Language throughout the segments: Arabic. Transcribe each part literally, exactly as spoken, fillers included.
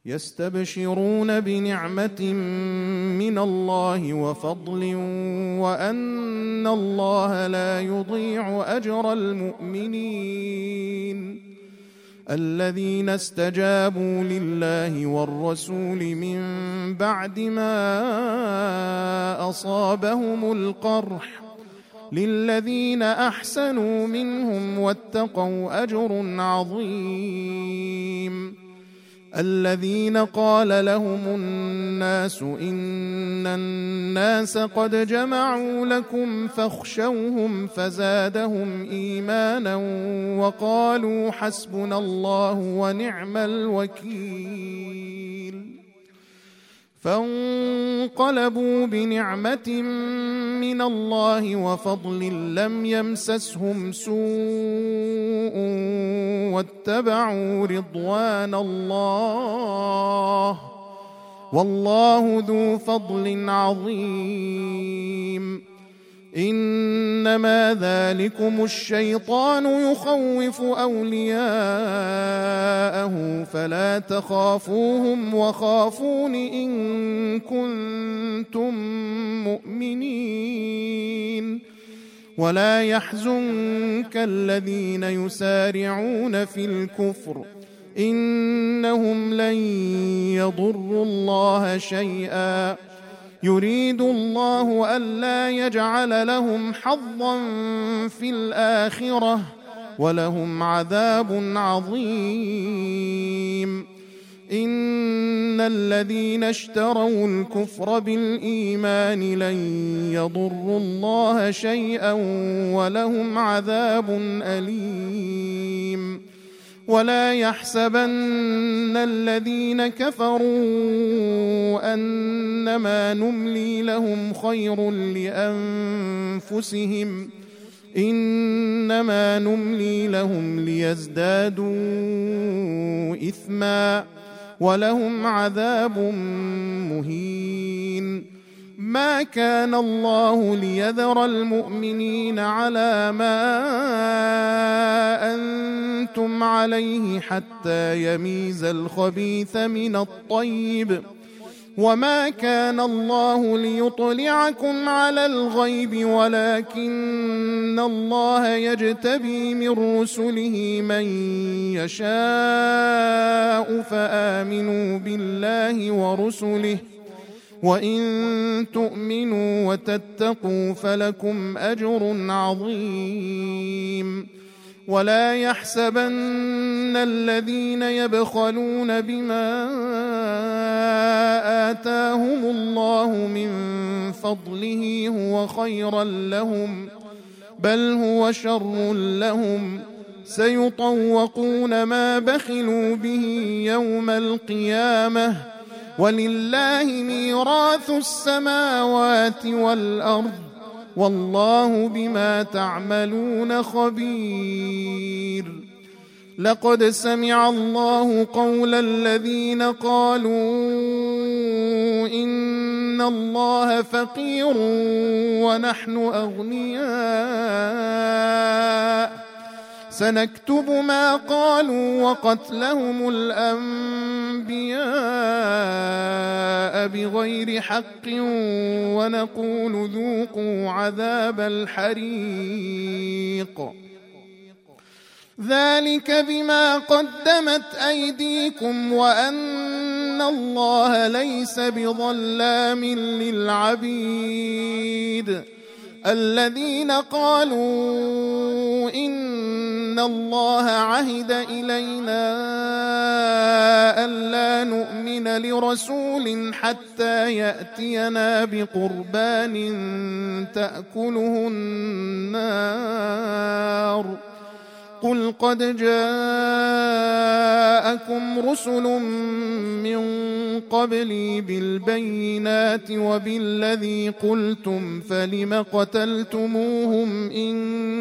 يستبشرون بنعمة من الله وفضل وأن الله لا يضيع أجر المؤمنين الذين استجابوا لله والرسول من بعد ما أصابهم القرح للذين أحسنوا منهم واتقوا أجر عظيم الذين قال لهم الناس إن الناس قد جمعوا لكم فاخشوهم فزادهم إيمانا وقالوا حسبنا الله ونعم الوكيل فانقلبوا بنعمة من الله وفضل لم يمسسهم سوء واتبعوا رضوان الله والله ذو فضل عظيم إنما ذلكم الشيطان يخوف أولياءه فلا تخافوهم وخافون إن كنتم مؤمنين ولا يحزنك الذين يسارعون في الكفر إنهم لن يضروا الله شيئا يريد الله ألا يجعل لهم حظا في الآخرة ولهم عذاب عظيم إن الذين اشتروا الكفر بالإيمان لن يضروا الله شيئا ولهم عذاب أليم ولا يحسبن الذين كفروا أنما نملي لهم خير لأنفسهم إنما نملي لهم ليزدادوا إثما ولهم عذاب مهين ما كان الله ليذر المؤمنين على ما أنتم عليه حتى يميز الخبيث من الطيب وما كان الله ليطلعكم على الغيب ولكن الله يجتبي من رسله من يشاء فآمنوا بالله ورسله وإن تؤمنوا وتتقوا فلكم أجر عظيم ولا يحسبن الذين يبخلون بما آتاهم الله من فضله هو خيرا لهم بل هو شر لهم سيطوقون ما بخلوا به يوم القيامة ولله ميراث السماوات والأرض والله بما تعملون خبير لقد سمع الله قول الذين قالوا إن الله فقير ونحن أغنياء سنكتب ما قالوا وقتلهم الأنبياء بغير حق ونقول ذوقوا عذاب الحريق ذلك بما قدمت أيديكم وأن الله ليس بظلام للعبيد الذين قالوا إن الله عهد إلينا ألا نؤمن لرسول حتى يأتينا بقربان تأكله النار قل قد جاءكم رسل من قبلي بالبينات وبالذي قلتم فلم قتلتموهم إن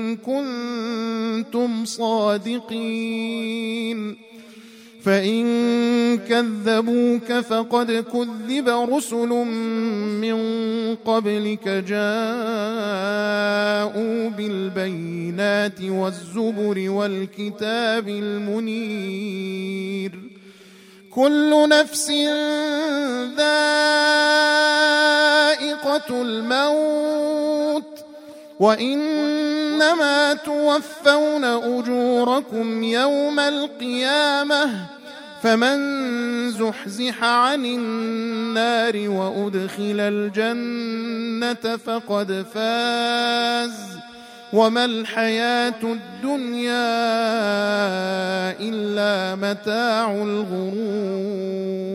كنتم صادقين فإن كذبوك فقد كذب رسل من قبلك جاءوا بالبينات والزبر والكتاب المنير كل نفس ذائقة الموت وإنما توفون أجوركم يوم القيامة فمن زحزح عن النار وأدخل الجنة فقد فاز وما الحياة الدنيا إلا متاع الغرور.